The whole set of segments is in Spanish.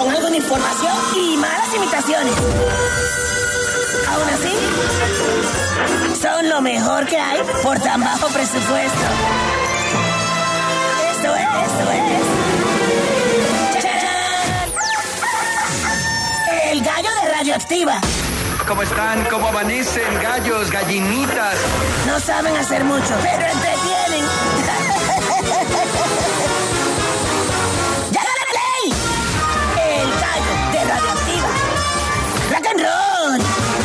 con algo de información y malas imitaciones. Aún así, son lo mejor que hay por tan bajo presupuesto. Esto es. ¡Chachán! El gallo de Radioactiva. ¿Cómo están? ¿Cómo amanecen? Gallos, gallinitas. No saben hacer mucho, pero entretienen. ¡Ya la ley! El gallo de Radioactiva. ¡Rock and roll!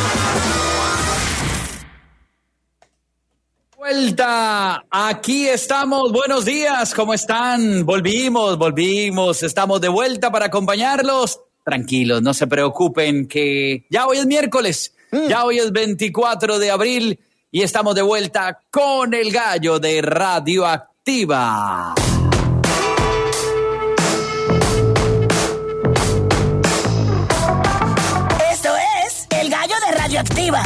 Vuelta, aquí estamos, buenos días, ¿cómo están? Volvimos, estamos de vuelta para acompañarlos. Tranquilos, no se preocupen que ya hoy es miércoles, ya hoy es 24 de abril y estamos de vuelta con el gallo de Radioactiva. Esto es el gallo de Radioactiva.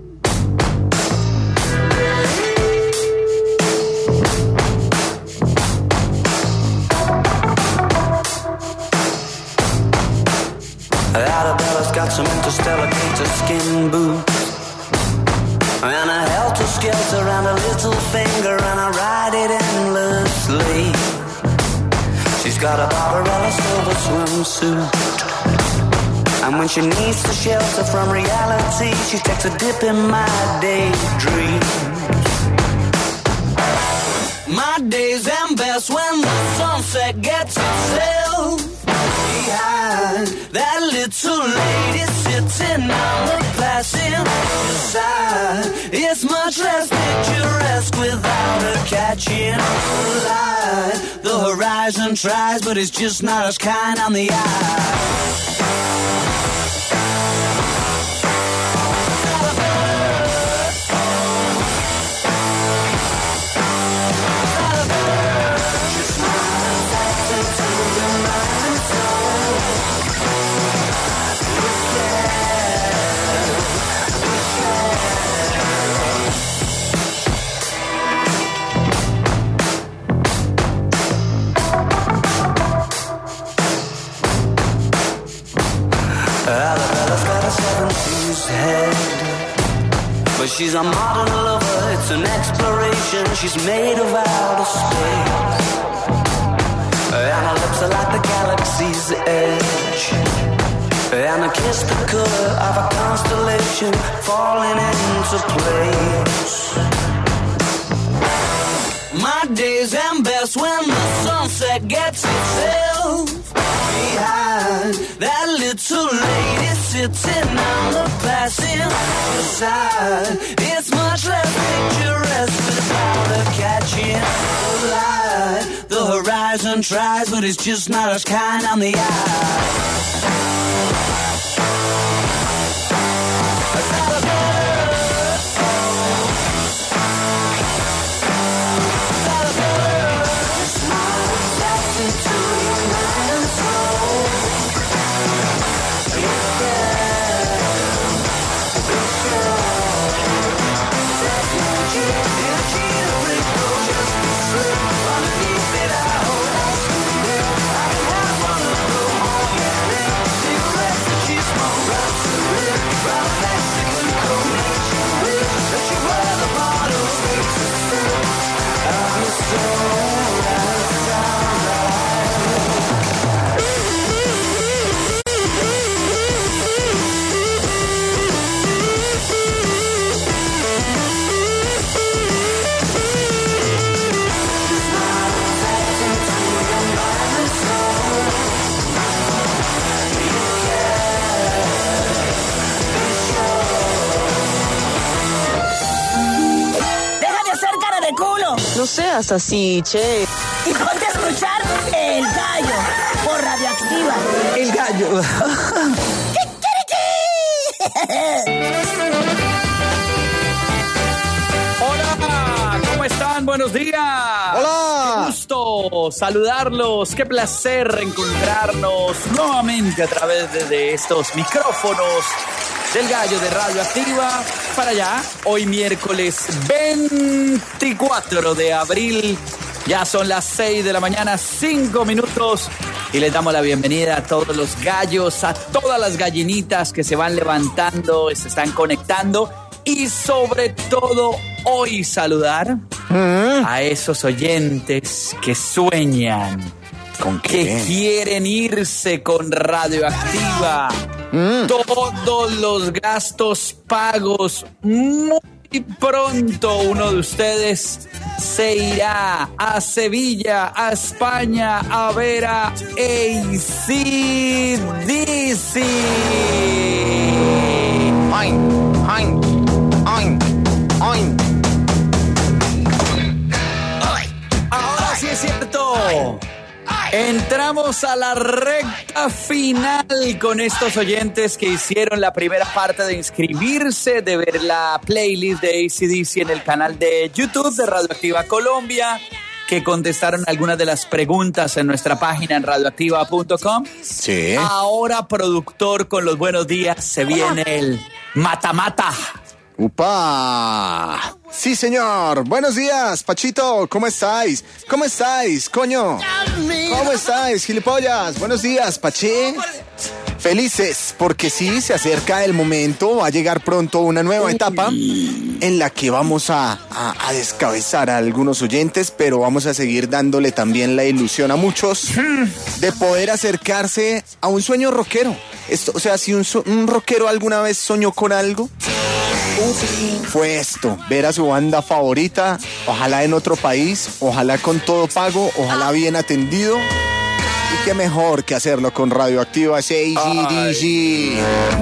Arabella's got some interstellar gator skin boots and a helter-skelter and a little finger, and I ride it endlessly. She's got a Barbarella silver swimsuit, and when she needs to shelter from reality, she takes a dip in my daydreams. My days end best when the sunset gets itself behind that little lady sitting on the passenger side. It's much less picturesque without her catching the light. The horizon tries, but it's just not as kind on the eye. Arabella's got a 70s head, but she's a modern lover, it's an exploration. She's made of outer space, and her lips are like the galaxy's edge, and her kiss the color of a constellation falling into place. My days end best when the sunset gets itself behind that little lady sitting on the passenger side. It's much less picturesque without her catching the light. The horizon tries, but it's just not as kind on the eye. No seas así, che. Y ponte a escuchar El Gallo por Radioactiva. El gallo. Hola, ¿cómo están? Buenos días. Hola. Qué gusto saludarlos. Qué placer encontrarnos nuevamente a través de estos micrófonos del Gallo de Radioactiva para allá. Hoy miércoles 24 de abril. Ya son las 6 de la mañana, 5 minutos. Y les damos la bienvenida a todos los gallos, a todas las gallinitas que se van levantando, se están conectando. Y sobre todo, hoy saludar a esos oyentes que sueñan, ¿con qué? que quieren irse con Radioactiva. Todos los gastos pagos. Muy pronto uno de ustedes se irá a Sevilla, a España, a ver a AC/DC. Ahora sí es cierto. Entramos a la recta final con estos oyentes que hicieron la primera parte de inscribirse, de ver la playlist de AC/DC en el canal de YouTube de Radioactiva Colombia, que contestaron algunas de las preguntas en nuestra página en radioactiva.com. Sí. Ahora, productor, con los buenos días, se viene el mata-mata. ¡Upa! Sí, señor. Buenos días, Pachito. ¿Cómo estáis? ¿Cómo estáis, coño? ¿Cómo estáis, gilipollas? Buenos días, Paché. Felices, porque sí, se acerca el momento. Va a llegar pronto una nueva etapa en la que vamos a descabezar a algunos oyentes, pero vamos a seguir dándole también la ilusión a muchos de poder acercarse a un sueño rockero. Esto, o sea, si un rockero alguna vez soñó con algo, fue esto, ver a su banda favorita, ojalá en otro país, ojalá con todo pago, ojalá bien atendido. Y qué mejor que hacerlo con Radioactiva AC/DC.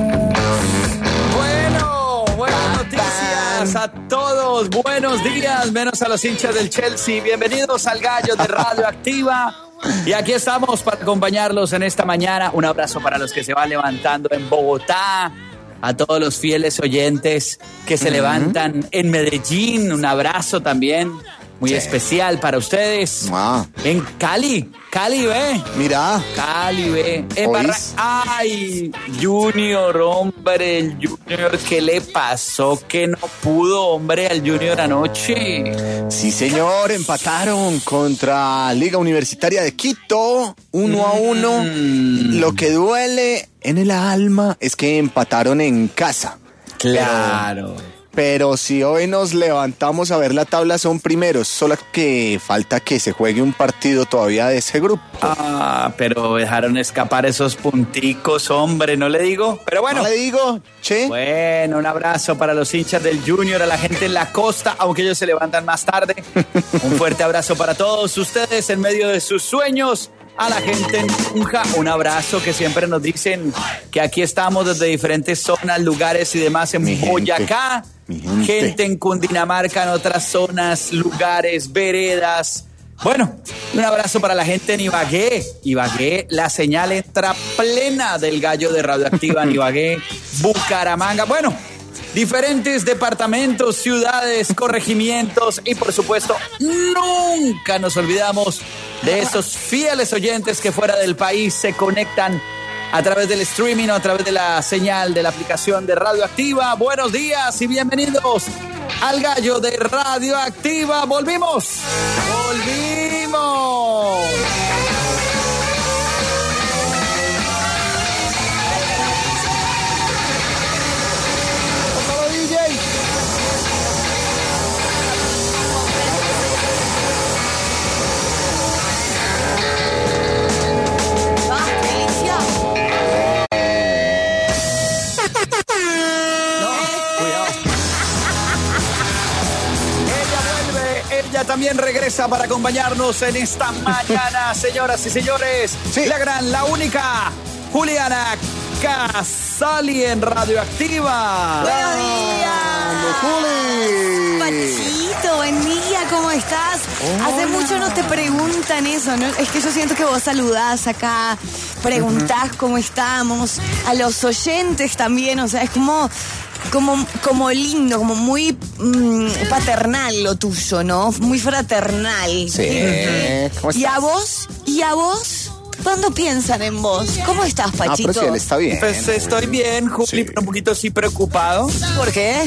Bueno, buenas noticias a todos, buenos días, menos a los hinchas del Chelsea. Bienvenidos al Gallo de Radioactiva. Y aquí estamos para acompañarlos en esta mañana. Un abrazo para los que se van levantando en Bogotá, a todos los fieles oyentes que se levantan en Medellín. Un abrazo también muy especial para ustedes. En Cali, ve. Mira. Cali, ve. Ay, Junior, hombre, el Junior, ¿qué le pasó? Que no pudo, hombre, al Junior anoche. Sí, señor, empataron contra Liga Universitaria de Quito, 1-1. Lo que duele en el alma es que empataron en casa. Claro. Pero si hoy nos levantamos a ver la tabla, son primeros, solo que falta que se juegue un partido todavía de ese grupo. Pero dejaron escapar esos punticos, hombre, ¿no le digo? Pero bueno. ¿No le digo? Che. Bueno, un abrazo para los hinchas del Junior, a la gente en la costa, aunque ellos se levantan más tarde. Un fuerte abrazo para todos ustedes en medio de sus sueños. A la gente en Tunja, un abrazo, que siempre nos dicen que aquí estamos desde diferentes zonas, lugares y demás en Boyacá. Gente en Cundinamarca, en otras zonas, lugares, veredas. Bueno, un abrazo para la gente en Ibagué. Ibagué, la señal entra plena del Gallo de Radioactiva en Ibagué, Bucaramanga. Bueno, diferentes departamentos, ciudades, corregimientos y por supuesto nunca nos olvidamos de esos fieles oyentes que fuera del país se conectan a través del streaming o a través de la señal de la aplicación de Radioactiva. Buenos días y bienvenidos al Gallo de Radioactiva. ¡Volvimos! También regresa para acompañarnos en esta mañana, señoras y señores. Sí. La gran, la única, Juliana Casali en Radioactiva. ¡Buenos días! Pachito, buen día, ¿cómo estás? Hola. Hace mucho no te preguntan eso, ¿no? Es que yo siento que vos saludás acá, preguntás cómo estamos, a los oyentes también, o sea, es como lindo, como muy paternal lo tuyo, ¿no? Muy fraternal. Sí. ¿Cómo estás? ¿Y a vos? ¿Cuándo piensan en vos? ¿Cómo estás, Pachito? Pero sí, él está bien. Pues estoy bien, Juli, pero un poquito sí preocupado. ¿Por qué?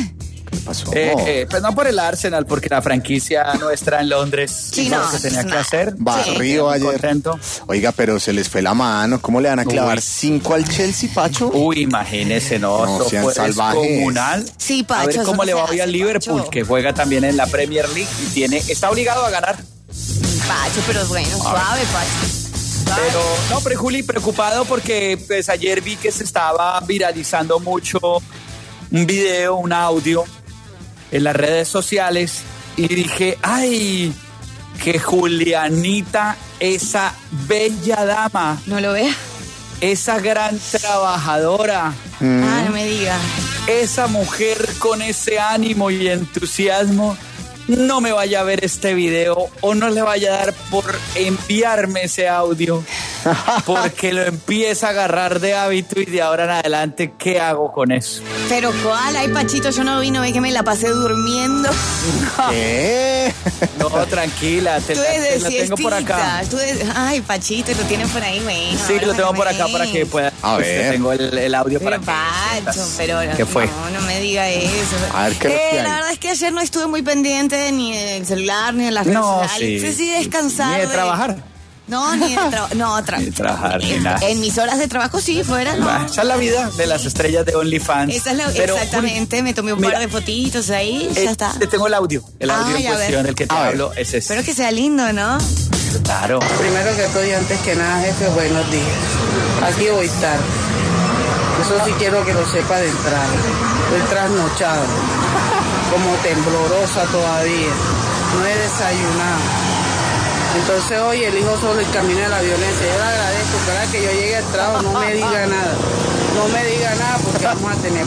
¿Qué pasó? Pues no por el Arsenal, porque la franquicia nuestra en Londres Sí, hizo no, lo que tenía que hacer. Barrido Muy ayer. contento. Oiga, pero se les fue la mano. ¿Cómo le van a clavar Uy. 5 al Chelsea, Pacho? Uy, imagínese, no, No, eso sean fue salvajes. descomunal. Sí, Pacho, A ver eso cómo no le se va hoy hace, al Liverpool, Pacho. que juega también en la Premier League y está obligado a ganar. Pacho, pero bueno, suave, Pacho. Pero Juli, preocupado porque pues ayer vi que se estaba viralizando mucho un video, un audio en las redes sociales y dije, ay, que Julianita, esa bella dama, No lo vea. esa gran trabajadora, Ah, no me diga. esa mujer con ese ánimo y entusiasmo, no me vaya a ver este video o no le vaya a dar por enviarme ese audio, porque lo empieza a agarrar de hábito y de ahora en adelante, ¿qué hago con eso? Pero cuál, ay, Pachito, yo no vi, no ve que me la pasé durmiendo. ¿Qué? No, tranquila, te Tú la eres de tengo por acá. siestita. Ay, Pachito, lo tienen por ahí, bueno. Sí, lo tengo háblame, por acá para que pueda. A pues, ver. Tengo el audio para Pero que Pacho, sientas. pero ¿Qué fue? no me diga eso. A ver, ¿qué es lo que hay? La verdad es que ayer no estuve muy pendiente ni del celular, ni de las redes No, sociales. sí. Decidí descansar. Ni de trabajar. No, ni de trabajar. No, Ni de trabajar, ni nada. En mis horas de trabajo sí, fuera, no. Bah, esa es la vida de las estrellas de OnlyFans. Esa es la, Pero, exactamente, me tomé un mira, par de fotitos ahí, ya está. Te tengo el audio en Ay, a ver. cuestión del que te A ver. hablo es ese. Espero que sea lindo, ¿no? Claro. Primero que todo y antes que nada, jefe, buenos días. Aquí voy tarde. Eso sí quiero que lo sepa de entrada. Estoy trasnochada, como temblorosa todavía. No he desayunado. Entonces hoy elijo sobre el camino de la violencia. Yo le agradezco, cada que yo llegue al trabajo no me diga nada. No me diga nada porque vamos a tener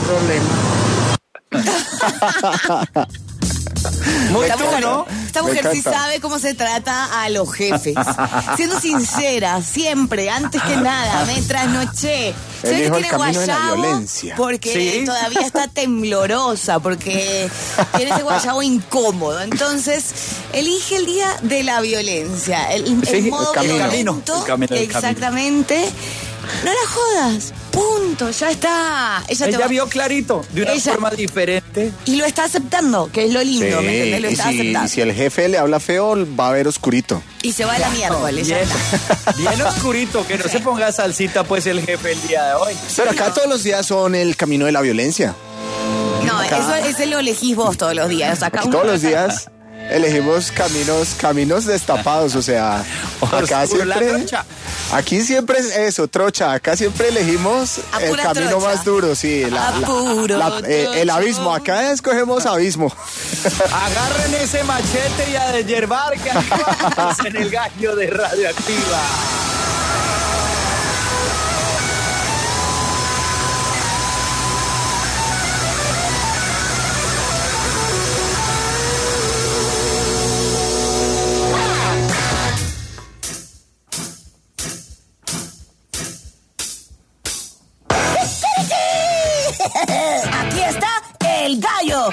problemas. Muy Esta tú, mujer, ¿no? esta Me mujer sí encanta. sabe cómo se trata a los jefes. Siendo sincera, siempre, antes que nada, me trasnoché. Se ve que Elijo el tiene camino de la guayabo violencia. porque Sí. todavía está temblorosa, porque tiene ese guayabo incómodo. Entonces, elige el día de la violencia, el Sí, modo el camino. violento. El camino del exactamente. No la jodas, punto, ya está. Ella te Ella va- vio clarito, de una Ella- forma diferente. y lo está aceptando, que es lo lindo, ¿me entendés? Lo y está si, aceptando. y si el jefe le habla feo, va a ver oscurito. Y se va la miércoles, ya Bien, está. bien oscurito, que no se ponga salsita pues el jefe el día de hoy. Pero acá todos los días son el camino de la violencia. No, eso ese lo elegís vos todos los días. O sea, acá Aquí uno- todos los días elegimos caminos destapados, o sea, acá Oscuro, la siempre... trocha. Aquí siempre es eso, trocha. Acá siempre elegimos A el pura camino trocha. más duro, sí. A puro el trocho. abismo, acá escogemos abismo. Agarren ese machete y a deshiervar que acabamos en el gallo de Radioactiva. Aquí está el gallo.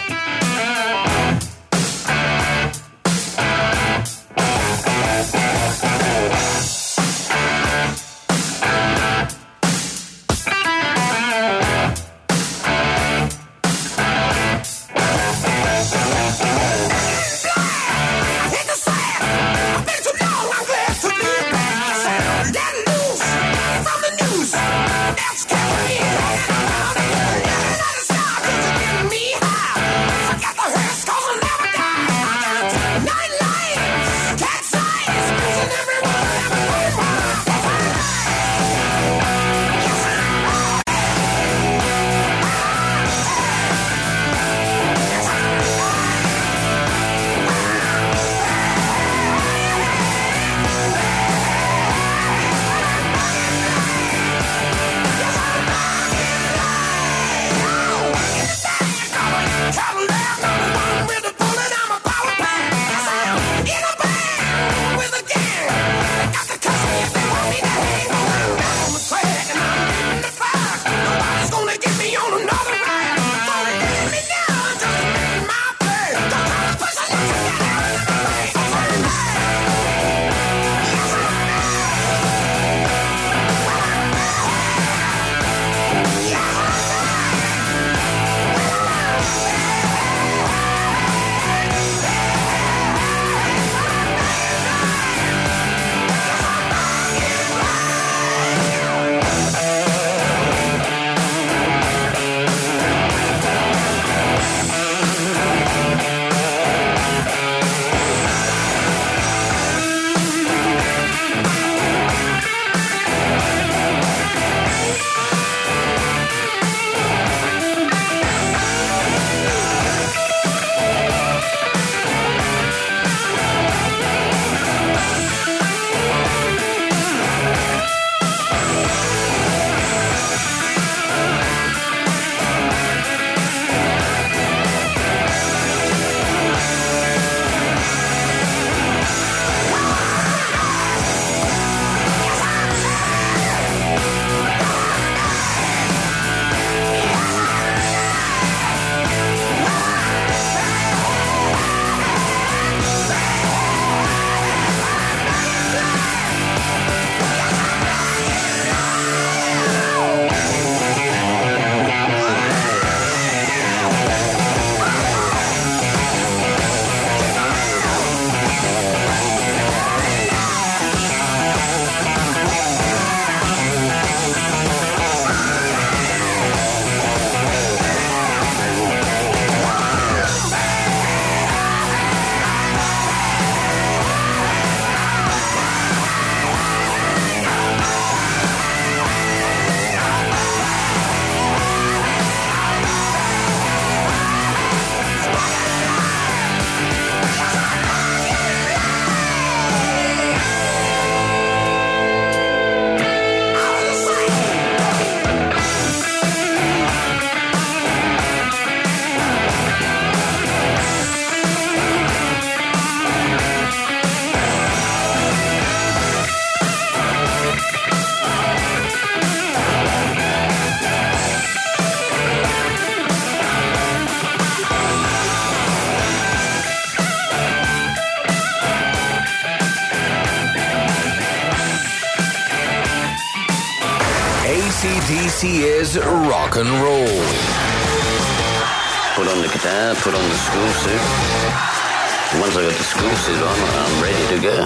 AC/DC is rock and roll. Put on the guitar, put on the school suit. Once I got the school suit on, I'm ready to go.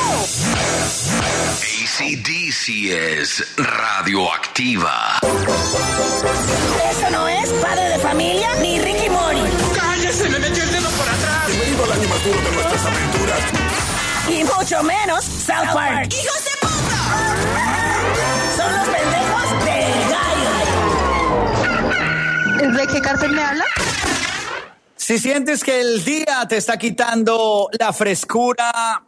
AC/DC es radioactiva. Eso no es Padre de Familia ni Ricky Mori. ¡Cállese! ¡Me metió el dedo por atrás! Bienvenido al año más duro de nuestras aventuras. Y mucho menos South Park. ¡Hijos de puta! Son los pendejos del gallo. ¿De qué cárcel me habla? Si sientes que el día te está quitando la fresca.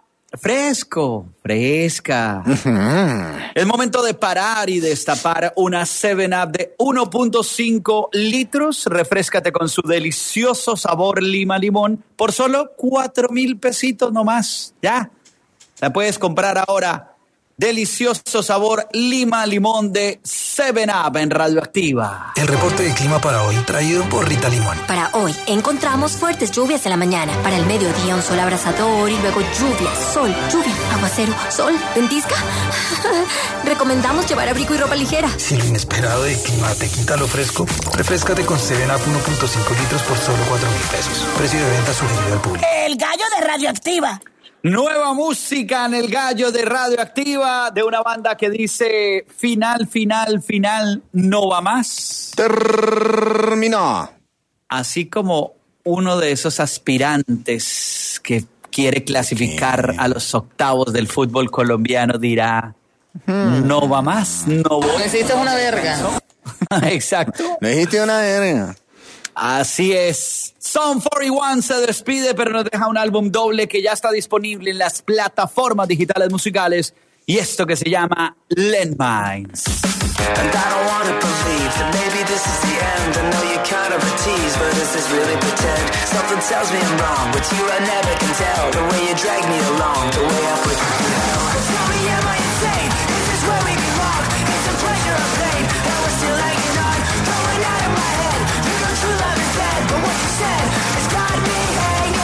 Es momento de parar y destapar una 7-Up de 1.5 litros. Refréscate con su delicioso sabor lima-limón por solo 4,000 pesitos nomás. Ya, la puedes comprar ahora. Delicioso sabor lima-limón de 7-Up en Radioactiva. El reporte de clima para hoy, traído por Rita Limón. Para hoy, encontramos fuertes lluvias en la mañana. Para el mediodía, un sol abrasador y luego lluvia, sol, lluvia, aguacero, sol, ventisca. Recomendamos llevar abrigo y ropa ligera. Si lo inesperado del clima te quita lo fresco, refréscate con 7-Up 1.5 litros por solo 4,000 pesos. Precio de venta sugerido al público. El gallo de Radioactiva. Nueva música en el gallo de Radioactiva de una banda que dice final, no va más. Terminó. Así como uno de esos aspirantes que quiere clasificar a los octavos del fútbol colombiano dirá, no va más, no voy. Necesitas una verga. Exacto. Necesitas una verga. Así es. Sum 41 se despide, pero nos deja un álbum doble que ya está disponible en las plataformas digitales musicales. Y esto que se llama Landmines. And I don't wanna believe that maybe this is the end. I know you're kind of a tease, but is this really pretend? Something tells me I'm wrong, but you I never can tell. The way you drag me along, the way I put you through hell. Tell me, am I insane? Is this where we belong? Is the pleasure of pain? And we're still hanging on, going out of my head. You know true love is dead, but what you said has got me hanging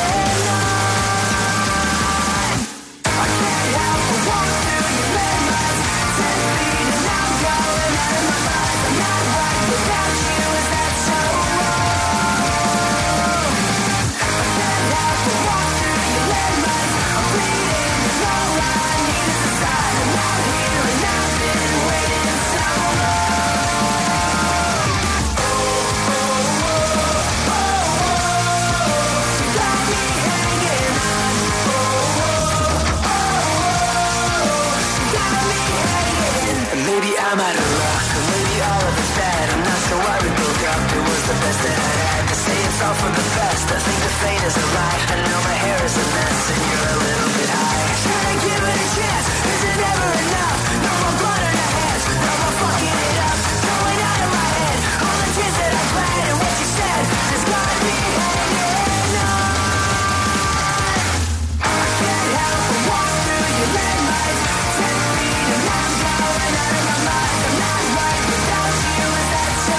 on. I can't help but walk through your landmines. 10 feet and I'm going out of my mind. I'm not right without you, is that so wrong? I can't help but walk through your landmines. I'm bleeding and all I need is a sign. I'm out here and I've been waiting so long. Maybe I'm out of luck, or maybe all of it's bad. I'm not sure why we broke up, it was the best that I had. To say it's all for the best, I think the fate is a lie. I know my hair is a mess, and you're a little bit high. Should I give it a chance? Is it ever enough? No more blood in our hands, no more fucking it up. Going out of my head, all the tears that I cried, and what you said has got me hanging on. I can't help but walk through your landmines. 10 feet and I'm going out of my mind. I'm not right without you, is that so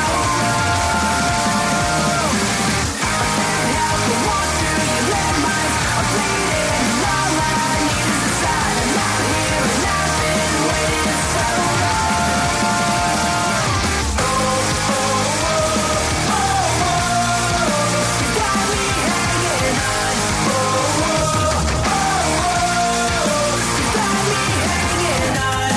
wrong? I can't help but walk through your landmines. I'm bleeding and all I need is a sign. I'm out here and I've been waiting so long. You got me hanging on. You got me hanging on.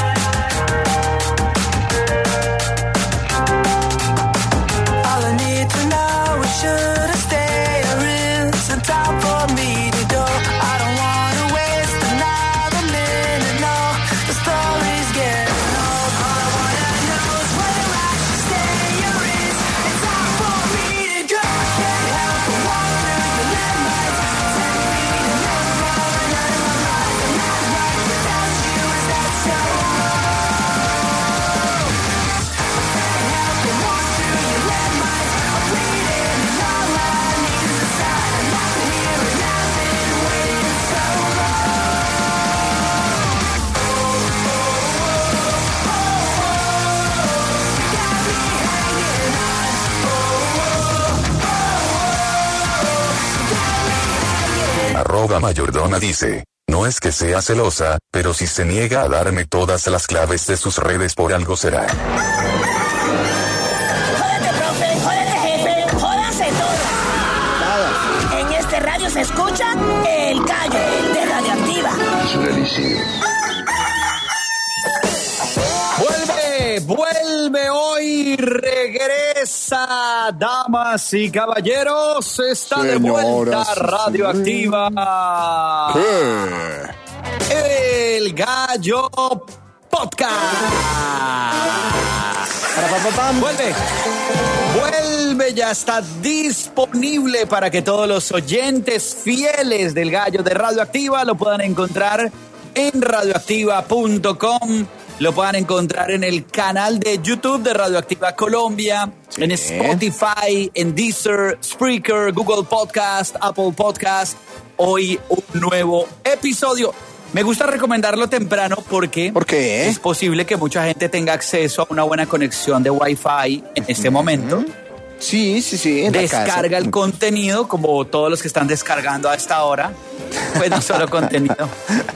All I need to know is should I stay or is it time for me to go? I don't wanna waste another minute, no. The story's getting old. All I wanna know is whether I should stay or is it time for me to go? I can't help but walk through your landmines. 10 feet and I'm going out of my mind. I'm not right without you, is that so wrong? I can't help but walk through your landmines. I'm bleeding and all I need is a sign. I'm out here and I've been waiting so long. You got me hanging on. You got me hanging on. @Mayordona dice, no No es que sea celosa, pero si se niega a darme todas las claves de sus redes por algo será. Jódete, profe, jódete, jefe, jódanse todos. En este radio se escucha El Gallo de Radioactiva. Vuelve hoy, regresa, damas y caballeros, está de vuelta Radioactiva. ¿Qué? El Gallo Podcast. Vuelve, ya está disponible para que todos los oyentes fieles del Gallo de Radioactiva lo puedan encontrar en radioactiva.com. Lo puedan encontrar en el canal de YouTube de Radioactiva Colombia, en Spotify, en Deezer, Spreaker, Google Podcast, Apple Podcast. Hoy un nuevo episodio. Me gusta recomendarlo temprano porque es posible que mucha gente tenga acceso a una buena conexión de Wi-Fi en este momento. Sí. Descarga el contenido, como todos los que están descargando a esta hora. Pues no solo contenido.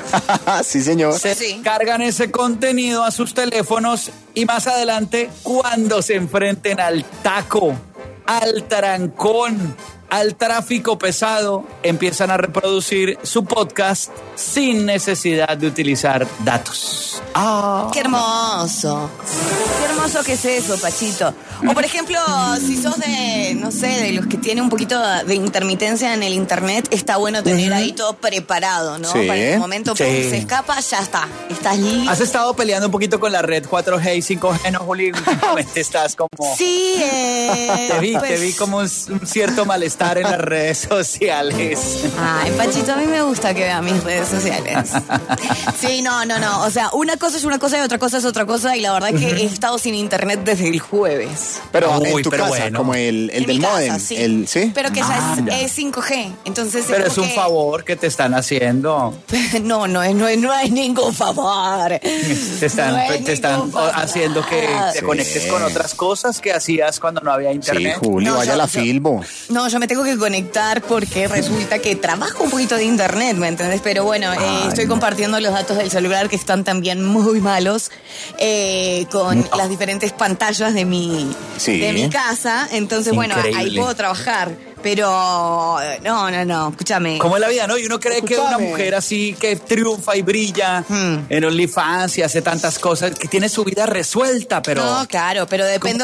Sí, señor. Se descargan ese contenido a sus teléfonos y más adelante, cuando se enfrenten al taco, al trancón, al tráfico pesado, empiezan a reproducir su podcast sin necesidad de utilizar datos. ¡Qué hermoso! ¡Qué hermoso que es eso, Pachito! O por ejemplo, si sos de, no sé, de los que tienen un poquito de intermitencia en el internet, está bueno tener ahí todo preparado, ¿no? Sí. Para el momento que se escapa, ya está. Estás listo. ¿Has estado peleando un poquito con la red 4G y 5G, no, Juli? Últimamente estás como... Sí, te vi como un cierto malestar en las redes sociales. Ay, Pachito, a mí me gusta que vea mis redes sociales. Sí, no. O sea, una cosa es una cosa y otra cosa es otra cosa. Y la verdad que he estado sin internet desde el jueves. Pero en tu casa, como el del modem. Sí. ¿Sí? Pero que ya es 5G. Entonces pero es un favor que te están haciendo. No es ningún favor. Te están haciendo que te conectes con otras cosas que hacías cuando no había internet. Sí, Julio, vaya a la Filbo. No, yo me tengo que conectar porque resulta que trabajo un poquito de internet, ¿me entendés? Pero bueno, estoy compartiendo los datos del celular que están también muy malos con las diferentes pantallas de mi casa. Entonces, bueno, ahí puedo trabajar. Pero no, escúchame. ¿Cómo es la vida, no? Y uno cree que una mujer así que triunfa y brilla en OnlyFans y hace tantas cosas, que tiene su vida resuelta, pero... No, claro, pero dependo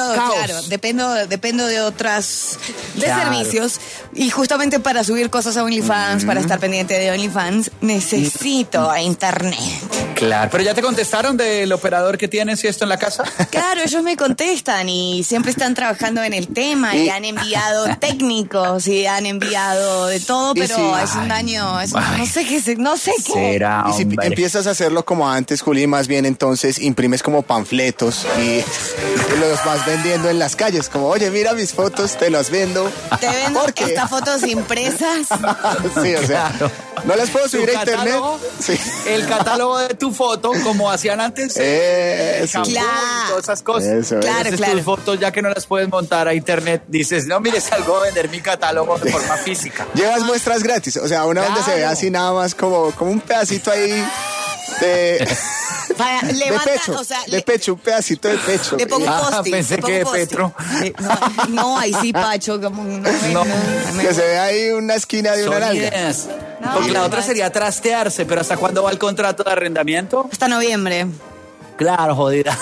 de otras servicios. Y justamente para subir cosas a OnlyFans, para estar pendiente de OnlyFans, necesito internet. Claro, pero ya te contestaron del operador que tienes y esto en la casa. Claro, ellos me contestan y siempre están trabajando en el tema y han enviado técnicos y han enviado de todo, pero es un daño, no sé qué. Será, y si empiezas a hacerlo como antes, Juli, más bien entonces imprimes como panfletos y los vas vendiendo en las calles, como, oye, mira mis fotos, te las vendo. Te vendo estas fotos impresas. Sí, o sea, no las puedo subir a internet. Sí. El catálogo de tu foto, como hacían antes. Claro. Y todas esas cosas. Claro. Tus fotos, ya que no las puedes montar a internet, dices, no, mire, salgo a vender mi catálogo de forma física. Llevas muestras gratis, o sea, una donde se ve así nada más como un pedacito ahí de... de pecho, un pedacito de pecho. Le pongo post-it. Pensé que de Petro. No, ahí sí, Pacho. Que se ve ahí una esquina de una nalga. Porque la otra sería trastearse, pero ¿hasta cuándo va el contrato de arrendamiento? Hasta noviembre. Claro, jodida.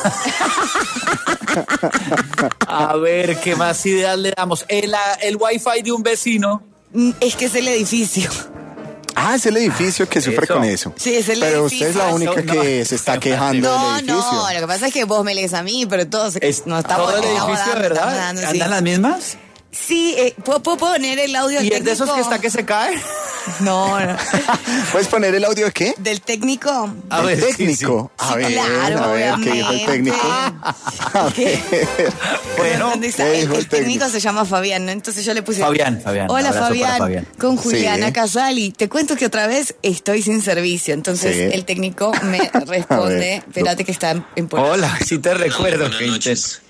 A ver, ¿qué más ideas le damos? El wifi de un vecino. Es que es el edificio. Ah, es el edificio que sufre con eso. Sí, es el edificio. Pero usted es la única que se está quejando del edificio. No, lo que pasa es que vos me lees a mí, pero todos no estamos... ¿Todo el edificio, verdad? ¿Andan las mismas? Sí, ¿puedo poner el audio del técnico? ¿Y es de esos que está que se cae? No. ¿Puedes poner el audio de qué? ¿Del técnico? A ver, técnico. Sí. A ver, ¿qué dijo el técnico? A ver. Bueno, el técnico se llama Fabián, ¿no? Entonces yo le puse... Fabián. Hola, Fabián. Con Juliana Casali. Te cuento que otra vez estoy sin servicio. Entonces el técnico me responde, espérate que está en Puebla. Hola, sí te recuerdo. Buenas noches.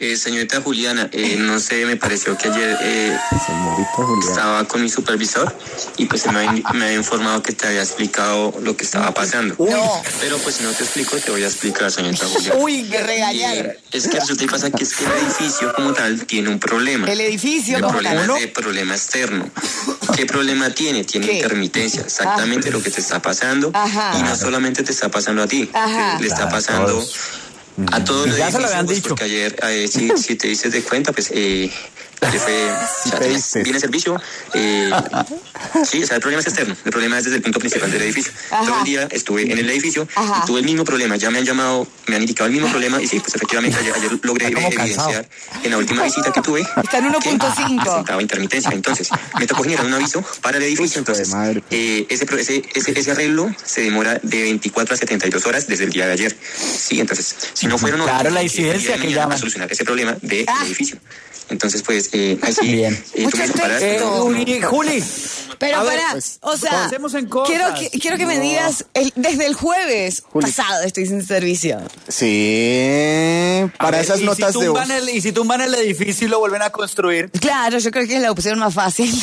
Señorita Juliana, no sé, me pareció que ayer estaba con mi supervisor y pues me había informado que te había explicado lo que estaba pasando. Pero pues si no te explico, te voy a explicar, señorita Juliana. Uy, qué regañar. Es que resulta y pasa que es que el edificio como tal tiene un problema. El edificio El como problema tal. es de problema externo. ¿Qué problema tiene? Tiene intermitencia. Exactamente lo que te está pasando. Ajá. Y no solamente te está pasando a ti. Ajá. Le está pasando a todos los Ya se lo habían edificios, dicho. porque ayer, si te dices de cuenta, pues ayer fue, o sea, viene servicio, sí, o sea, el problema es externo, el problema es desde el punto principal del edificio. Ajá. Todo el día estuve en el edificio y tuve el mismo problema, ya me han llamado, me han indicado el mismo problema y sí, pues efectivamente ayer logré evidenciar en la última visita que tuve Está en 1.5. presentaba intermitencia, entonces me tocó generar un aviso para el edificio, entonces ese arreglo se demora de 24 a 72 horas desde el día de ayer, sí, entonces si no fueron Claro, la incidencia que llaman. a solucionar ese problema del edificio. Entonces, pues, así, Bien. tú me separaste. Juli, Pero a ver, para, pues, o sea, pensemos en cosas. quiero que me digas, desde el jueves pasado estoy sin servicio. Sí, para esas notas de voz. Y si tumban el edificio y lo vuelven a construir. Claro, yo creo que es la opción más fácil.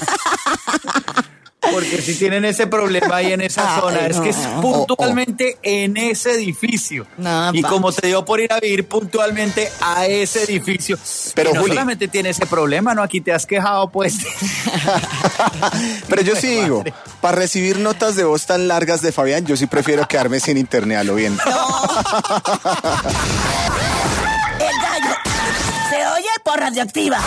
Porque si tienen ese problema ahí en esa zona, es que es puntualmente en ese edificio. Y como te dio por ir a vivir puntualmente a ese edificio. Pero y no Juli, solamente tiene ese problema, ¿no? Aquí te has quejado, pues. Pero yo sí digo, para recibir notas de voz tan largas de Fabián, yo sí prefiero quedarme sin internet a lo bien. El gallo se oye por Radioactiva.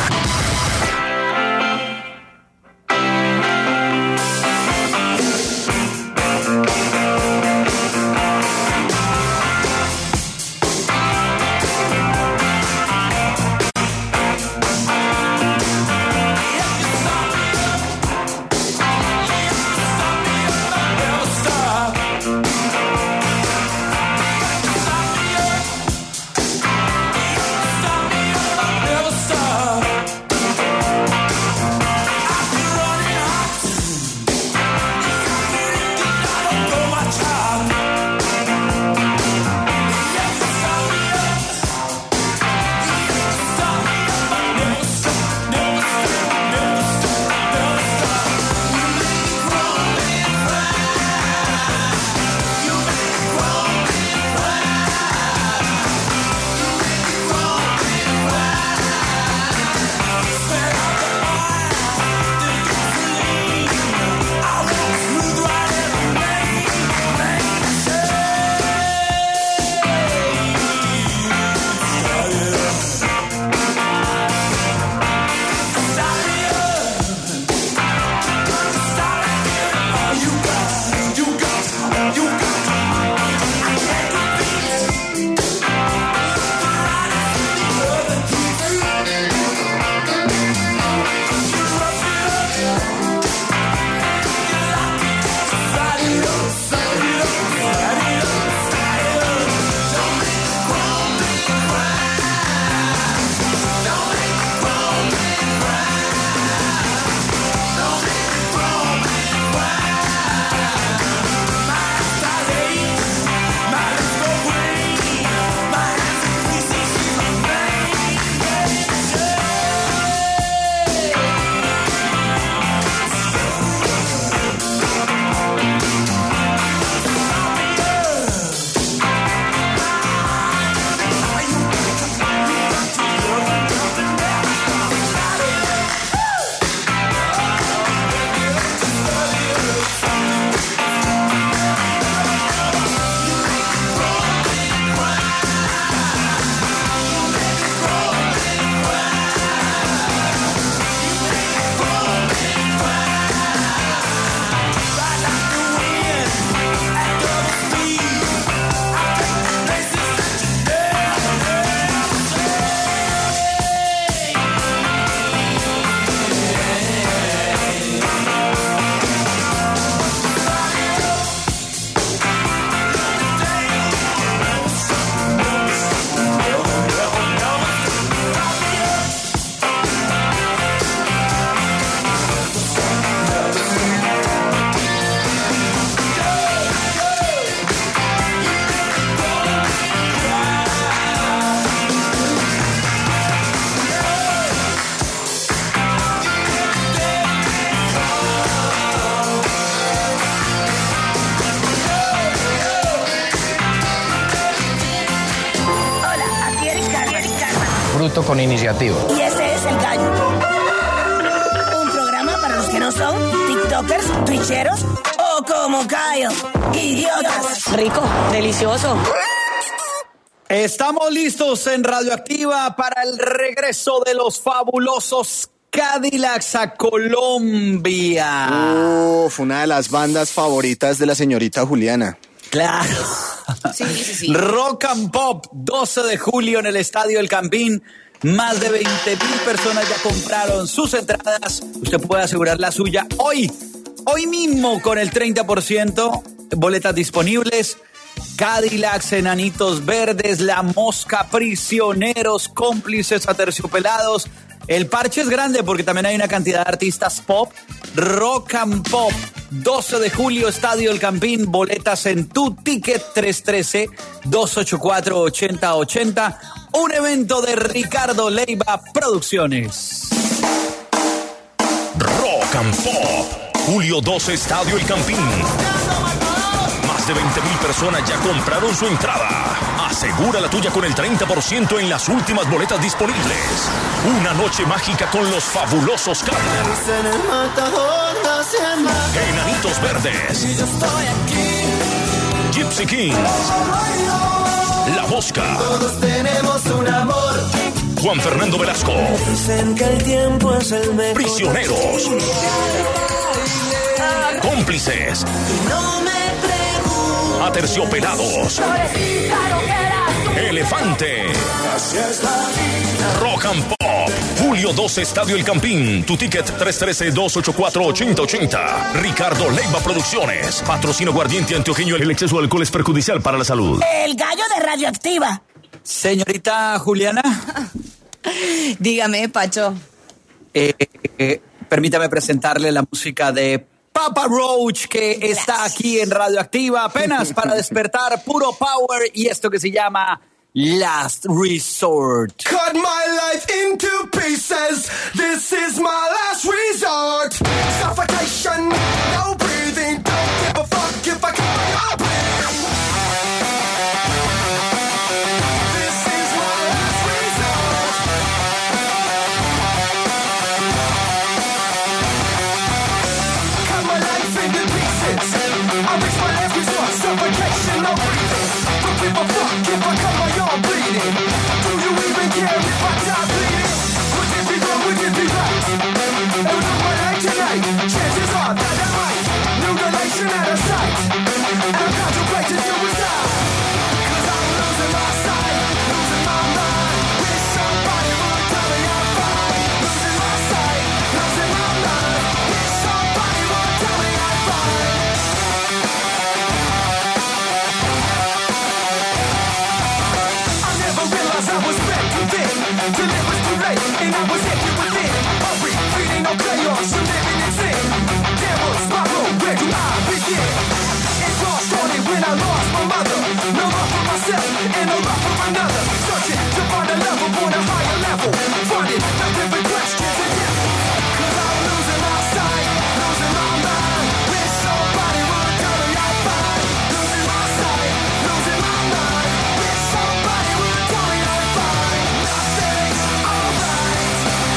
disfruto con iniciativa. Y ese es El Gallo. Un programa para los que no son tiktokers, twitcheros o como Cayo, idiotas. Rico, delicioso. Estamos listos en Radioactiva para el regreso de los fabulosos Cadillacs a Colombia. Una de las bandas favoritas de la señorita Juliana. Claro. Sí. Rock and Pop, 12 de julio en el Estadio El Campín. Más de 20,000 personas ya compraron sus entradas. Usted puede asegurar la suya hoy mismo con el 30%. Boletas disponibles. Cadillacs, Enanitos Verdes, La Mosca, Prisioneros, Cómplices, Aterciopelados. El parche es grande porque también hay una cantidad de artistas pop. Rock and Pop, 12 de julio, Estadio El Campín. Boletas en Tu Ticket, 313-284-8080. Un evento de Ricardo Leiva Producciones. Rock and Pop, julio 12, Estadio El Campín. Más de 20,000 personas ya compraron su entrada. Asegura la tuya con el 30% en las últimas boletas disponibles. Una noche mágica con los fabulosos Cadillacs. Enanitos Verdes. Gypsy Kings. La Mosca. Todos tenemos un amor. Juan Fernando Velasco. Dicen que el tiempo es el mejor. Prisioneros. Cómplices. No me pregunto. Aterciopelados. Elefante. Rock and Pop. Julio 12, Estadio El Campín. Tu ticket 313-284-8080. Ricardo Leiva Producciones. Patrocino Guardiente Antioqueño. El exceso de alcohol es perjudicial para la salud. El Gallo de Radioactiva. Señorita Juliana. Dígame, Pacho. Permítame presentarle la música de Papa Roach, que está aquí en Radioactiva apenas para despertar puro power y esto que se llama Last Resort. Cut my life into pieces. This is my last resort. Suffocation, no breathing. Don't give a fuck if I come up. This is my last resort. Cut my life into pieces. I reach my last resort. Suffocation, no breathing. Don't give a fuck if I come my own bleeding. Do you even care if I die bleeding? Would it be wrong, would it be right? And look my life tonight. Chances are that I might. New relation out of sight. And I'm contemplating suicide. Cause I'm losing my sight. Losing my mind. Wish somebody would tell me I'm fine. Losing my sight. Losing my mind. Wish somebody would tell me I'm fine. I never realized I was back then. Till it was too late and I was empty within. Hurry, feeding no chaos, I'm living in sin. Devil's my road, where do I begin? It all started when I lost my mother. No love for myself and no love for another. Searching to find a love upon a higher level. Finding nothing but questions and devil. Cause I'm losing my sight, losing my mind. Wish somebody would tell me I'm fine. Losing my sight, losing my mind. Wish somebody would tell me I'm fine. Nothing's alright.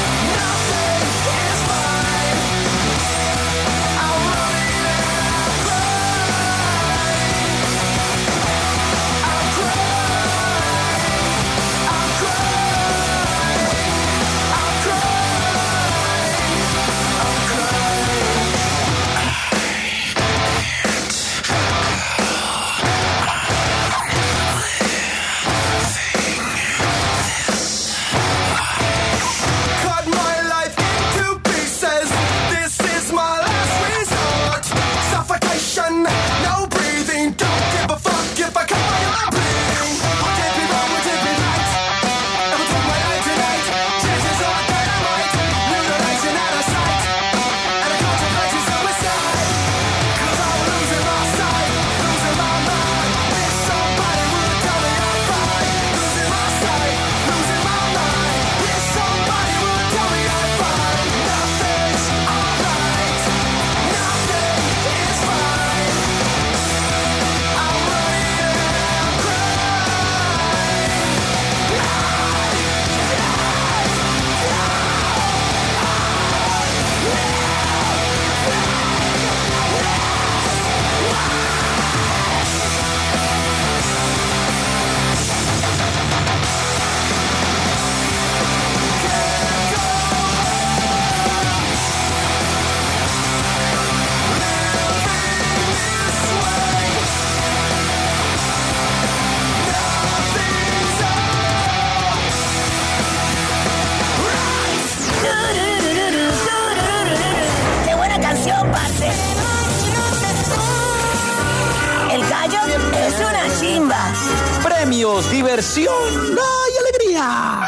premios, diversión, ¡ay, alegría!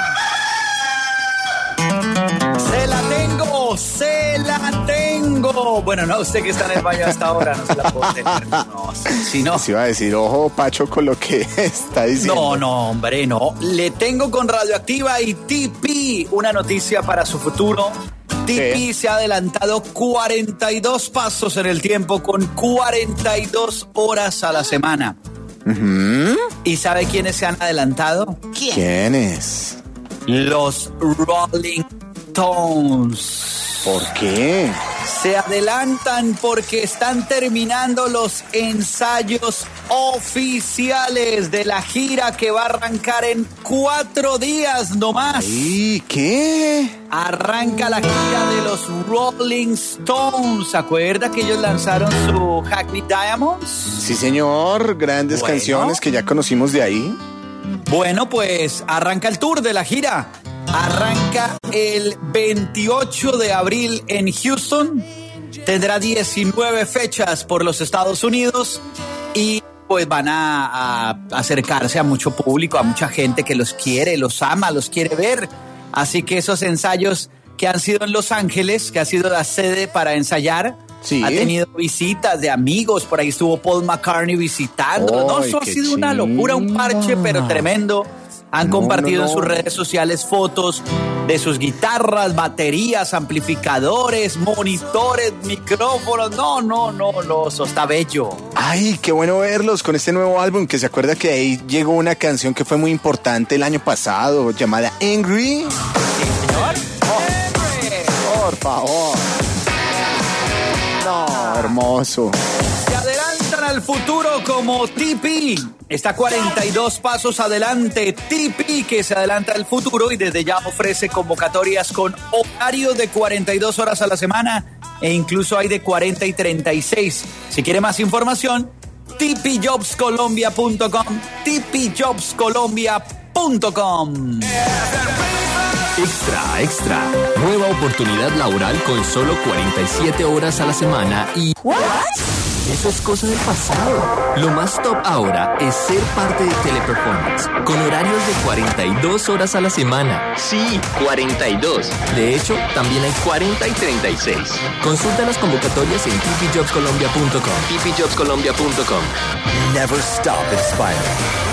¡Se la tengo! Bueno, no, usted que está en el baño hasta ahora no se la puedo tener. No, si no. Se iba a decir, ojo, Pacho, con lo que está diciendo. No, hombre, no. Le tengo con Radioactiva y TP una noticia para su futuro. TP se ha adelantado 42 pasos en el tiempo con 42 horas a la semana. ¿Y sabe quiénes se han adelantado? ¿Quiénes? Los Rolling Stones. ¿Por qué? Se adelantan porque están terminando los ensayos oficiales de la gira que va a arrancar en 4 días nomás. ¿Y qué? Arranca la gira de los Rolling Stones. ¿Se acuerda que ellos lanzaron su Hackney Diamonds? Sí, señor. Grandes canciones que ya conocimos de ahí. Bueno, pues arranca el tour de la gira. Arranca el 28 de abril en Houston. Tendrá 19 fechas por los Estados Unidos y pues van a acercarse a mucho público, a mucha gente que los quiere, los ama, los quiere ver. Así que esos ensayos que han sido en Los Ángeles, que ha sido la sede para ensayar, ha tenido visitas de amigos. Por ahí estuvo Paul McCartney visitando. No, eso ha sido una locura, un parche, pero tremendo. Han compartido en sus redes sociales fotos de sus guitarras, baterías, amplificadores, monitores, micrófonos. No, eso está bello. Ay, qué bueno verlos con este nuevo álbum, que se acuerda que ahí llegó una canción que fue muy importante el año pasado, llamada Angry. ¿Sí, señor? Por favor. No, hermoso. Se adelantan al futuro como TP. Está 42 pasos adelante. TP, que se adelanta al futuro y desde ya ofrece convocatorias con horario de 42 horas a la semana e incluso hay de 40 y 36. Si quiere más información, tpjobscolombia.com, tpjobscolombia.com. Extra. Nueva oportunidad laboral con solo 47 horas a la semana y... ¿What? Eso es cosa del pasado. Lo más top ahora es ser parte de Teleperformance, con horarios de 42 horas a la semana. Sí, 42. De hecho, también hay 40 y 36. Consulta las convocatorias en tpjobscolombia.com. tpjobscolombia.com. Never stop inspiring.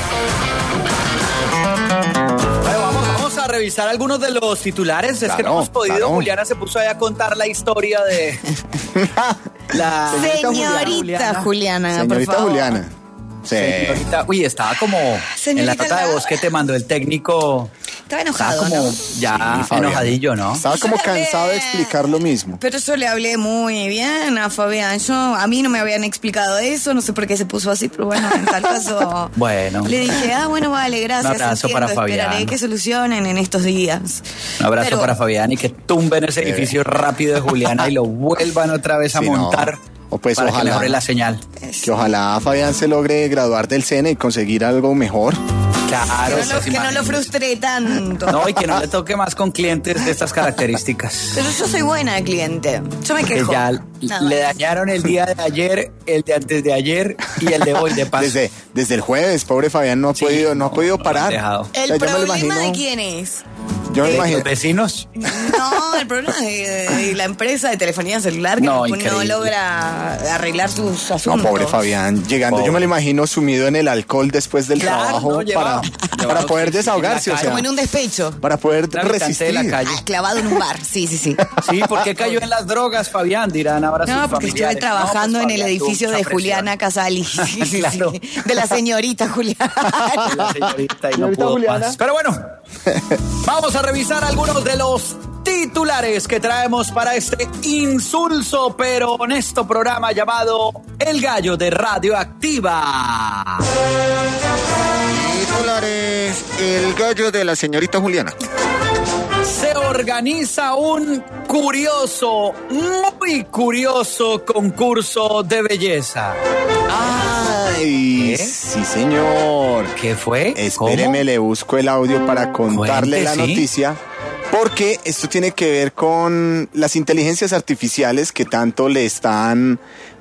A revisar algunos de los titulares. Es que no hemos podido. Juliana se puso ahí a contar la historia de la señorita Juliana. Señorita Juliana. Sí. Señorita, uy, estaba como en la nota de voz que te mandó el técnico. Estaba enojado, como ¿no? Ya enojadillo, ¿no? Estaba como cansado de explicar lo mismo. Pero yo le hablé muy bien a Fabián. A mí no me habían explicado eso, no sé por qué se puso así, pero bueno, en tal caso. Bueno. Le dije, bueno, vale, gracias. Un abrazo para Fabián. Esperaré que solucionen en estos días. Un abrazo para Fabián y que tumben ese edificio rápido de Juliana y lo vuelvan otra vez a montar. O pues para ojalá que mejore la señal. Que ojalá Fabián se logre graduar del SENA y conseguir algo mejor. Claro. Que no lo frustre tanto. No, y que no le toque más con clientes de estas características. Pero yo soy buena de cliente. Yo me quejo. Ya le dañaron el día de ayer, el de antes de ayer y el de hoy de paso. Desde el jueves, pobre Fabián no ha podido parar. ¿El problema de quién es? Yo me imagino. ¿Los vecinos? No, el problema es de la empresa de telefonía celular que no logra arreglar sus asuntos. No, pobre Fabián, llegando, yo me lo imagino sumido en el alcohol después del trabajo para poder desahogarse, o sea. Como en un despecho. Para poder resistir. De la calle. Clavado en un bar, sí. Sí, ¿por qué cayó en las drogas, Fabián? Dirán ahora sus familiares. No, porque estuve trabajando en el edificio de Juliana Casali. Claro. De la señorita Juliana. De la señorita y no pudo Juliana. Más. Pero bueno, vamos a revisar algunos de los titulares que traemos para este insulso pero honesto programa llamado El Gallo de Radioactiva. Titulares, El Gallo de la señorita Juliana. Se organiza un muy curioso concurso de belleza. Ay, sí, señor. ¿Qué fue? Espéreme, le busco el audio para contarle la noticia. Porque esto tiene que ver con las inteligencias artificiales que tanto le están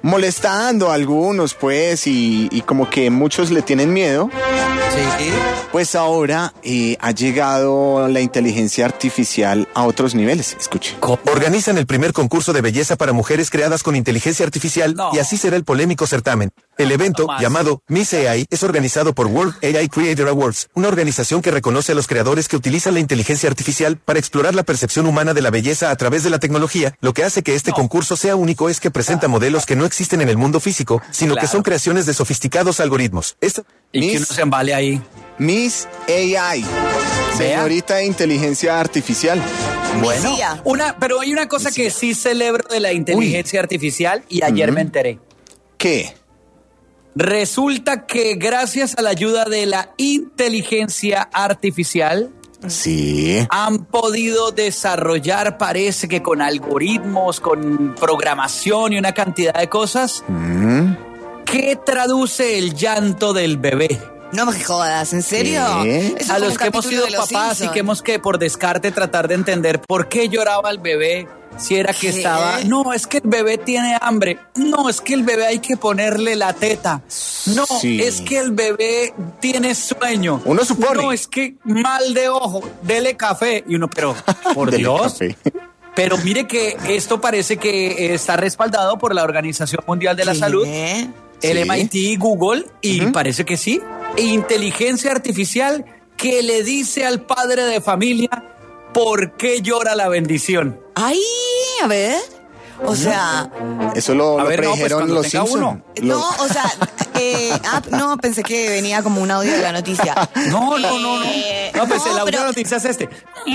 molestando a algunos, pues, y como que muchos le tienen miedo. Sí. Pues ahora ha llegado la inteligencia artificial a otros niveles. Escuche. Organizan el primer concurso de belleza para mujeres creadas con inteligencia artificial y así será el polémico certamen. El evento, llamado Miss AI, es organizado por World AI Creator Awards, una organización que reconoce a los creadores que utilizan la inteligencia artificial para explorar la percepción humana de la belleza a través de la tecnología. Lo que hace que este concurso sea único es que presenta modelos que no existen en el mundo físico, sino que son creaciones de sofisticados algoritmos. ¿Y que no se embale ahí? Miss AI, señorita de inteligencia artificial. Bueno, pero hay una cosa que sí celebro de la inteligencia artificial y ayer me enteré. ¿Qué? Resulta que gracias a la ayuda de la inteligencia artificial, sí, han podido desarrollar, parece que con algoritmos, con programación y una cantidad de cosas, que traduce el llanto del bebé. No me jodas, ¿en serio? A los que hemos sido papás y que hemos que por descarte tratar de entender por qué lloraba el bebé, si era que estaba, no, es que el bebé tiene hambre, no, es que el bebé hay que ponerle la teta, no, es que el bebé tiene sueño, uno supone, no, es que mal de ojo, dele café, y uno, pero por Dios. Pero mire que esto parece que está respaldado por la Organización Mundial de la Salud, el MIT y Google, y parece que sí. Inteligencia artificial que le dice al padre de familia por qué llora la bendición. Ay, a ver. O sea... Eso lo predijeron los Simpsons. No, o sea... no, pensé que venía como un audio de la noticia. No. No, pues el audio de la noticia es este.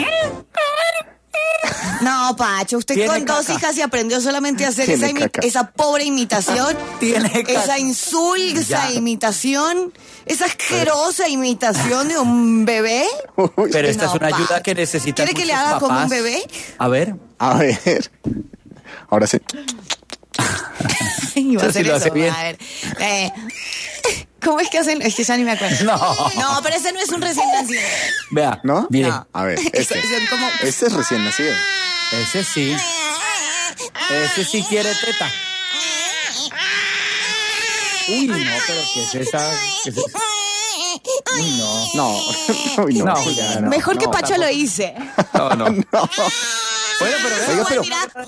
No, Pacho, usted con dos hijas y aprendió solamente a hacer esa pobre imitación. Esa insulsa imitación. Esa asquerosa imitación de un bebé. Pero esta es una ayuda que necesita. ¿Quiere que le haga como un bebé? A ver. Ahora sí. Iba a hacer lo hace eso. bien. A ver. ¿Cómo es que hacen? Es que ya ni me acuerdo. No, pero ese no es un recién nacido. Vea, ¿no? Mire. No. A ver, este es recién nacido. Ese sí. Ese sí quiere teta. Uy, no, pero ¿qué es esa? Uy, no. Mejor que Pacho lo hice. No. Bueno, pero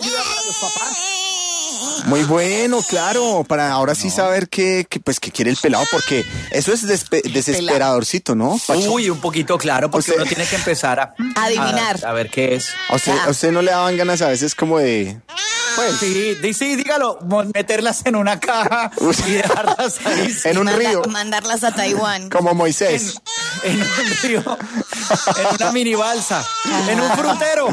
muy bueno, claro, para ahora sí saber qué quiere el pelado, porque eso es desesperadorcito, ¿no, Pacho? Uy, un poquito claro, porque uno tiene que empezar a adivinar. A ver qué es. ¿A usted no le daban ganas a veces como de... Pues sí, dígalo, meterlas en una caja y dejarlas ahí. En un río. Mandarlas a Taiwán. Como Moisés. En un río, en una mini balsa, en un frutero.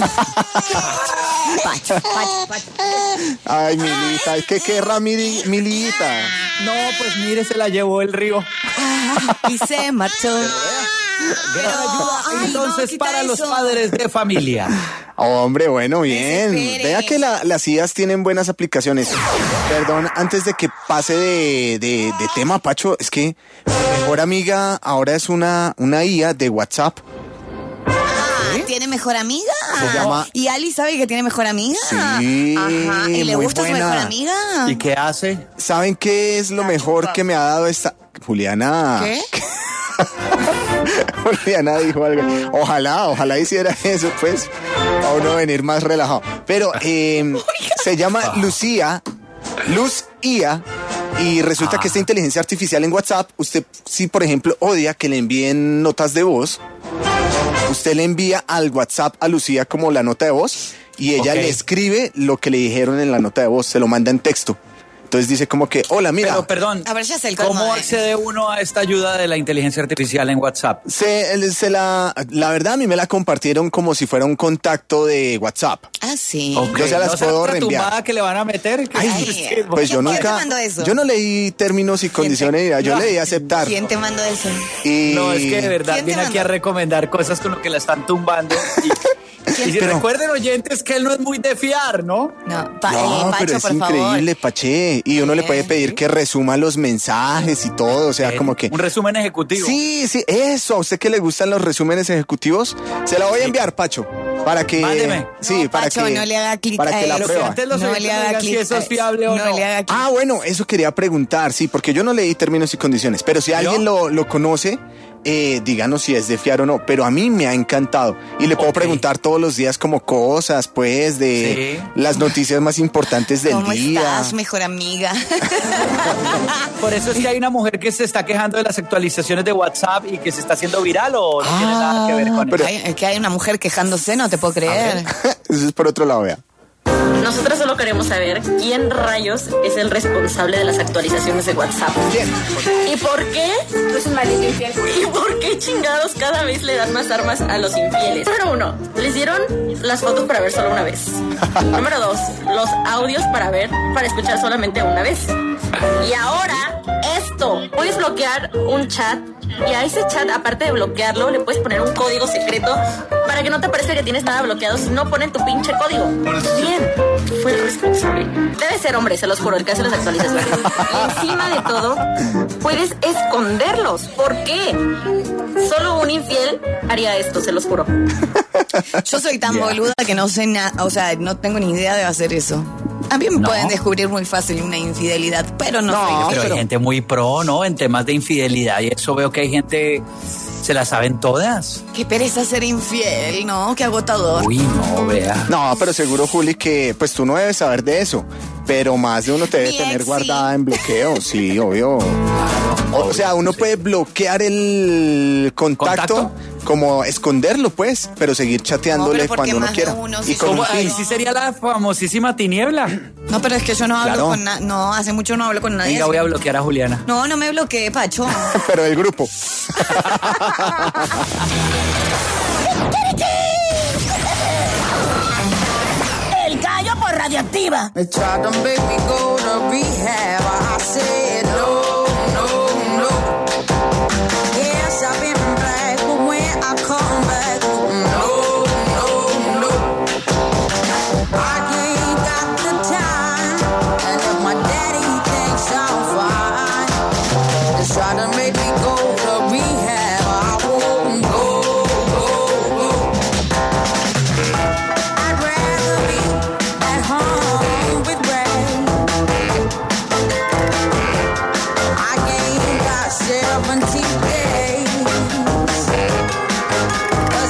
Pacho. Ay, Milita, ¿qué querrá Milita? No, pues mire, se la llevó el río. Y se marchó. Entonces, para los padres de familia. Hombre, bueno, bien. Vea que las IAs tienen buenas aplicaciones. Perdón, antes de que pase de tema, Pacho, es que mi mejor amiga ahora es una IA de WhatsApp. ¿Tiene mejor amiga? Se llama... ¿Y Ali sabe que tiene mejor amiga? Sí. Ajá. ¿Y le gusta buena. su mejor amiga? ¿Y qué hace? ¿Saben qué es lo mejor que me ha dado esta... Juliana... ¿Qué? Juliana dijo algo. Ojalá hiciera eso, pues, a uno venir más relajado. Pero se llama Luz IA, y resulta que esta inteligencia artificial en WhatsApp, usted, si por ejemplo odia que le envíen notas de voz, usted le envía al WhatsApp a Lucía como la nota de voz y ella le escribe lo que le dijeron en la nota de voz, se lo manda en texto. Entonces dice como que, hola, mira. Pero, perdón, a ver, ya sé ¿cómo accede uno a esta ayuda de la inteligencia artificial en WhatsApp? La verdad, a mí me la compartieron como si fuera un contacto de WhatsApp. Ah, sí. Yo se las puedo reenviar. ¿Tumbada que le van a meter? Pues yo nunca... Yo no leí términos y condiciones, yo leí aceptar. ¿Quién te mandó eso? No, es que de verdad viene aquí a recomendar cosas con lo que la están tumbando y si recuerden, oyentes, que él no es muy de fiar, ¿no? No, Pacho, pero es por increíble, favor. Paché. Y uno le puede pedir que resuma los mensajes y todo, o sea, como que... Un resumen ejecutivo. Sí, eso. ¿A usted que le gustan los resúmenes ejecutivos? Se la voy a enviar, Pacho. Para que... Mándeme. Sí, No, para Pacho, que... no le haga clic para a que la eso. Pero que prueba. antes los No oyentes le me haga digan si clic eso a es fiable o no no. le haga clic. Ah, bueno, eso quería preguntar, sí, porque yo no leí términos y condiciones, pero si alguien lo conoce, díganos si es de fiar o no, pero a mí me ha encantado y le puedo preguntar todos los días como cosas, pues, de las noticias más importantes del ¿Cómo día. estás, mejor amiga? Por eso es que hay una mujer que se está quejando de las actualizaciones de WhatsApp y que se está haciendo viral o no tiene nada que ver con eso. Es que hay una mujer quejándose, no te puedo creer. Eso es por otro lado, vea. Nosotros solo queremos saber quién rayos es el responsable de las actualizaciones de WhatsApp. ¿Quién? ¿Y por qué? Es un maldito infiel. ¿Y por qué chingados cada vez le dan más armas a los infieles? Número 1, les dieron las fotos para ver solo una vez. Número 2, los audios para escuchar solamente una vez. Y ahora, esto. Puedes bloquear un chat y a ese chat, aparte de bloquearlo, le puedes poner un código secreto para que no te parezca que tienes nada bloqueado si no ponen tu pinche código. ¿Quién fue el responsable? Debe ser hombre, se los juro, el que hace las actualizaciones. Y encima de todo, puedes esconderlos. ¿Por qué? Solo un infiel haría esto, se los juro. Yo soy tan boluda que no sé nada, o sea, no tengo ni idea de hacer eso. A mí me pueden descubrir muy fácil una infidelidad, pero no soy pero hay gente muy pro, ¿no? En temas de infidelidad y eso veo que hay gente, se la saben todas. Qué pereza ser infiel, ¿no? Qué agotador. Uy, no, vea. No, pero seguro, Juli, que pues tú no debes saber de eso, pero más de uno te debe Mi tener ex, guardada en bloqueo, sí, obvio. O sea, uno puede bloquear el contacto, como esconderlo, pues, pero seguir chateándole cuando uno quiera. Sí, y con un Ahí fin. sí sería la famosísima tiniebla. No, pero es que yo no hablo con nadie. No, hace mucho no hablo con nadie. Venga, voy a bloquear a Juliana. No, no me bloqueé, Pacho. Pero del grupo. El gallo por Radioactiva. They tried to make me go to rehab. I said no, no, no. Yes, I've been black, but when I come back, no, no, no. I ain't got the time, and if my daddy thinks I'm fine, they try to make me go to rehab. I won't go. I'd rather be at home with Ray. I ain't got 17 days, but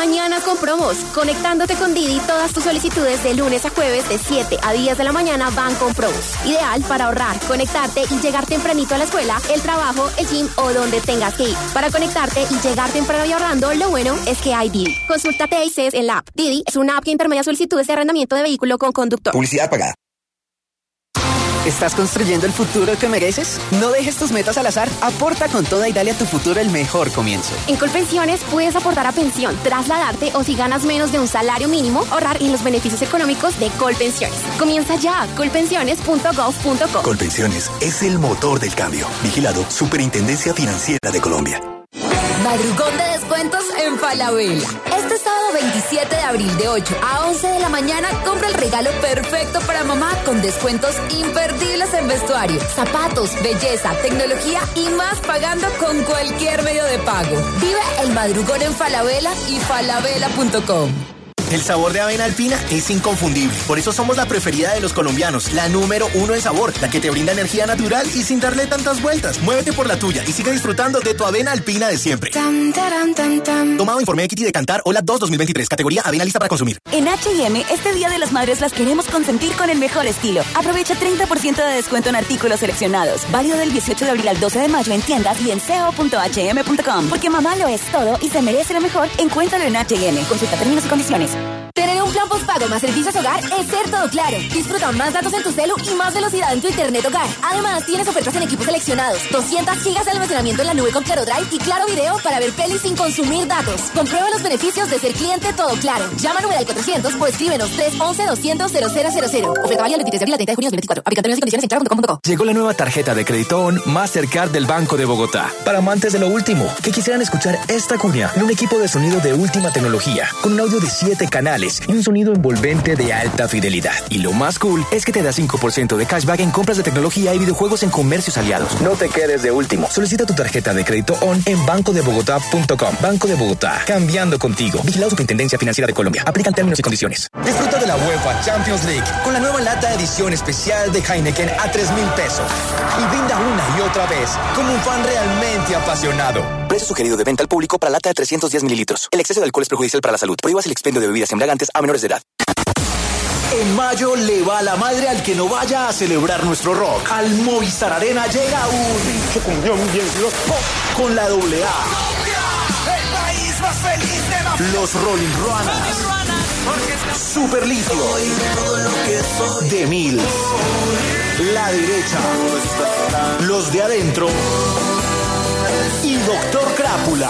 Mañana con promos. Conectándote con Didi, todas tus solicitudes de lunes a jueves de 7 a 10 de la mañana van con promos. Ideal para ahorrar, conectarte y llegar tempranito a la escuela, el trabajo, el gym o donde tengas que ir. Para conectarte y llegar temprano y ahorrando, lo bueno es que hay Didi. Consúltate ACES en la app. Didi es una app que intermedia solicitudes de arrendamiento de vehículo con conductor. Publicidad pagada. ¿Estás construyendo el futuro que mereces? No dejes tus metas al azar. Aporta con toda y dale a tu futuro el mejor comienzo. En Colpensiones puedes aportar a pensión, trasladarte o si ganas menos de un salario mínimo, ahorrar en los beneficios económicos de Colpensiones. Comienza ya, colpensiones.gov.co. Colpensiones es el motor del cambio. Vigilado Superintendencia Financiera de Colombia. Madrugón de descuentos en Falabella. Este sábado 27 de abril de 8 a 11 de la mañana compra el regalo perfecto para mamá con descuentos imperdibles en vestuario, zapatos, belleza, tecnología y más pagando con cualquier medio de pago. Vive el madrugón en Falabella y falabella.com. El sabor de avena alpina es inconfundible. Por eso somos la preferida de los colombianos. La número 1 en sabor. La que te brinda energía natural y sin darle tantas vueltas. Muévete por la tuya y sigue disfrutando de tu avena alpina de siempre. Tomado informe Equity de Cantar Hola 2 2023. Categoría avena lista para consumir. En H&M, este Día de las Madres las queremos consentir con el mejor estilo. Aprovecha 30% de descuento en artículos seleccionados. Válido del 18 de abril al 12 de mayo en tiendas y en co.hm.com. Porque mamá lo es todo y se merece lo mejor. Encuéntralo en H&M. Consulta términos y condiciones. Tener un plan postpago más servicios hogar es ser todo claro. Disfruta más datos en tu celu y más velocidad en tu internet hogar. Además, tienes ofertas en equipos seleccionados, 200 gigas de almacenamiento en la nube con Claro Drive y Claro Video para ver pelis sin consumir datos. Comprueba los beneficios de ser cliente todo claro. Llama a numeral 400 o escríbenos 311-200-0000. Oferta válida del 23 de abril al 30 de junio de 2024. Aplican términos y condiciones en claro.com.co. Llegó la nueva tarjeta de crédito ON Mastercard del Banco de Bogotá. Para amantes de lo último, que quisieran escuchar esta cuña en un equipo de sonido de última tecnología, con un audio de 7 canales y un sonido envolvente de alta fidelidad. Y lo más cool es que te da 5% de cashback en compras de tecnología y videojuegos en comercios aliados. No te quedes de último. Solicita tu tarjeta de crédito ON en bancodebogotá.com. Banco de Bogotá, cambiando contigo. Vigilado Superintendencia Financiera de Colombia. Aplican términos y condiciones. Disfruta de la UEFA Champions League con la nueva lata edición especial de Heineken a 3,000 pesos. Y brinda una y otra vez como un fan realmente apasionado. Precio sugerido de venta al público para lata de 310 mililitros. El exceso de alcohol es perjudicial para la salud. Prohíbas el expendio de bebidas embriagantes a menores de edad. En mayo le va la madre al que no vaya a celebrar nuestro rock. Al Movistar Arena llega un bien loco con la AA. El país más feliz de los Rolling Ruanas, Super Litio, The Mills, La Derecha, Los de Adentro y Doctor Crápula.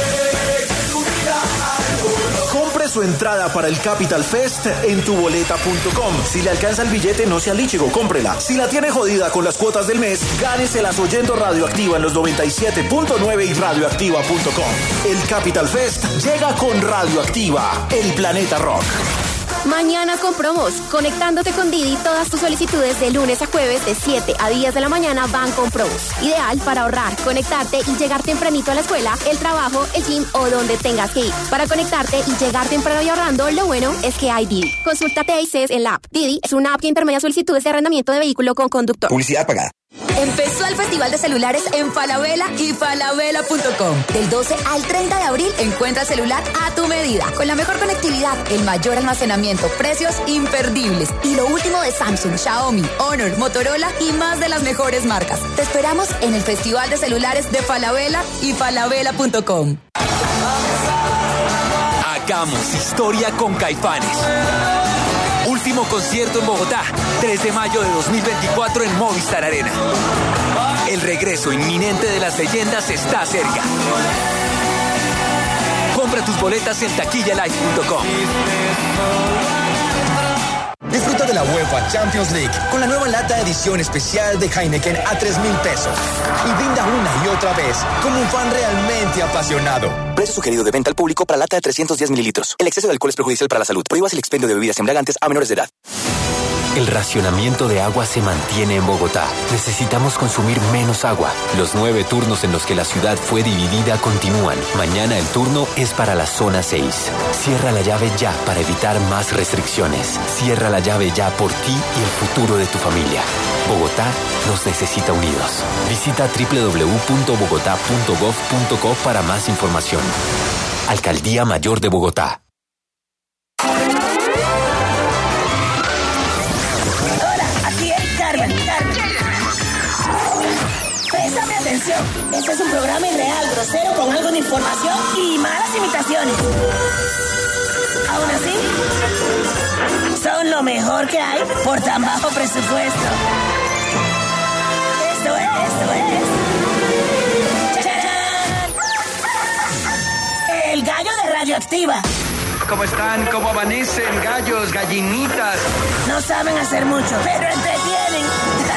Compre su entrada para el Capital Fest en tuboleta.com. Si le alcanza el billete, no sea líchigo, cómprela. Si la tiene jodida con las cuotas del mes, gáneselas oyendo Radioactiva en los 97.9 y radioactiva.com. El Capital Fest llega con Radioactiva, el planeta rock. Mañana con promos. Conectándote con Didi, todas tus solicitudes de lunes a jueves de 7 a 10 de la mañana van con promos. Ideal para ahorrar, conectarte y llegar tempranito a la escuela, el trabajo, el gym o donde tengas que ir. Para conectarte y llegar temprano y ahorrando, lo bueno es que hay Didi. Consúltate ACES en la app. Didi es una app que intermedia solicitudes de arrendamiento de vehículo con conductor. Publicidad pagada. Empezó el Festival de Celulares en Falabella y falabella.com. Del 12 al 30 de abril encuentra celular a tu medida, con la mejor conectividad, el mayor almacenamiento, precios imperdibles y lo último de Samsung, Xiaomi, Honor, Motorola y más de las mejores marcas. Te esperamos en el Festival de Celulares de Falabella y falabella.com. Hagamos historia con Caifanes. Último concierto en Bogotá, 3 de mayo de 2024 en Movistar Arena. El regreso inminente de las leyendas está cerca. Compra tus boletas en taquillalive.com. Disfruta de la UEFA Champions League con la nueva lata edición especial de Heineken a 3,000 pesos. Y brinda una y otra vez como un fan realmente apasionado. Precio sugerido de venta al público para lata de 310 mililitros. El exceso de alcohol es perjudicial para la salud. Prohíbas el expendio de bebidas embriagantes a menores de edad. El racionamiento de agua se mantiene en Bogotá. Necesitamos consumir menos agua. Los 9 turnos en los que la ciudad fue dividida continúan. Mañana el turno es para la zona 6. Cierra la llave ya para evitar más restricciones. Cierra la llave ya por ti y el futuro de tu familia. Bogotá nos necesita unidos. Visita www.bogotá.gov.co para más información. Alcaldía Mayor de Bogotá. Hola, aquí es Carmen. Préstame atención. Este es un programa irreal, grosero, con algo de información y malas imitaciones. Aún así, son lo mejor que hay por tan bajo presupuesto. Esto es. ¡Chachán! El gallo de Radioactiva. ¿Cómo están? ¿Cómo amanecen? Gallos, gallinitas. No saben hacer mucho, pero entretienen.